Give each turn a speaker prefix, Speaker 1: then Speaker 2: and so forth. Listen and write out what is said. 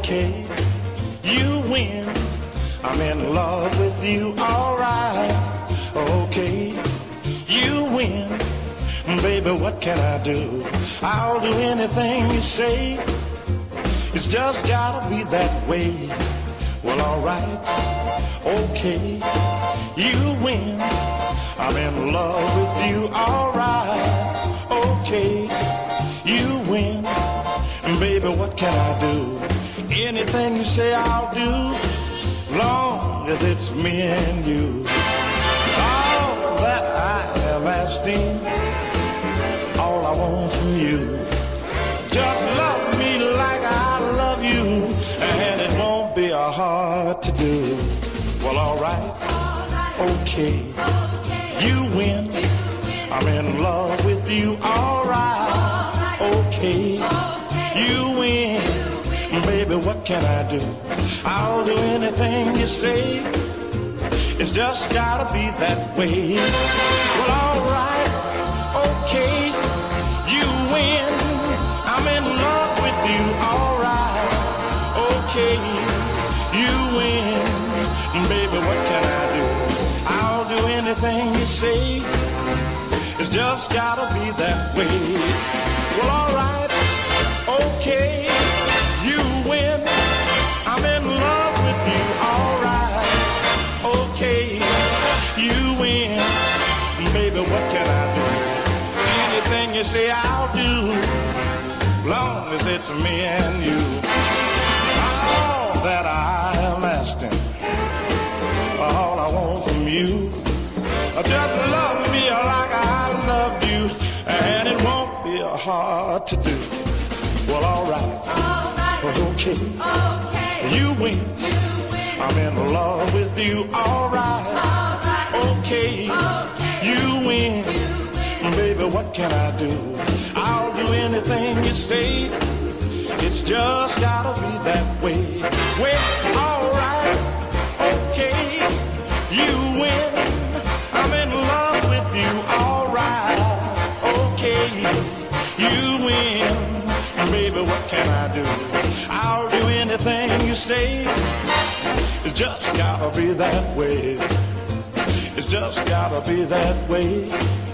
Speaker 1: Okay, you win. I'm in love with you, alright. Okay, you win. Baby, what can I do? I'll do anything you say. It's just gotta be that way. Well, alright. Okay, you win. I'm in love with you, alright. Okay, you win. Baby, what can I do? Anything you say I'll do, long as it's me and you. All that I am asking, all I want from you, just love me like I love you, and it won't be hard to do. Well, alright, okay, you win. I'm in love with you, alright. Okay, you win. Baby, what can I do? I'll do anything you say. It's just gotta be that way. Well, alright, okay, you win. I'm in love with you, alright. Okay, you win. Baby, what can I do? I'll do anything you say. It's just gotta be that way. Well, alright, okay, you win. I'm in love with you, alright. Okay, you win. Baby, what can I do? Anything you say I'll do, long as it's me and you. All that I am asking, all I want from you, just love me like I love you, and it won't be hard to do. Well, alright, okay, you win. I'm in love with you, alright. Okay, you win. Baby, what can I do? I'll do anything you say. It's just gotta be that way. Well, alright, okay, you win. I'm in love with you, alright. Okay, you win. Baby, what can I do? I'll do anything you say. It's just gotta be that way. It's just gotta be that way.